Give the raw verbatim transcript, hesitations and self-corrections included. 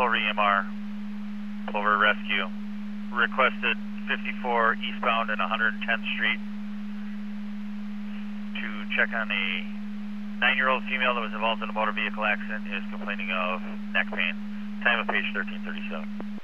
Clover E M R, Clover Rescue. Requested fifty-four eastbound and one hundred tenth Street to check on a nine-year-old female that was involved in a motor vehicle accident, is complaining of neck pain. Time of page thirteen thirty-seven.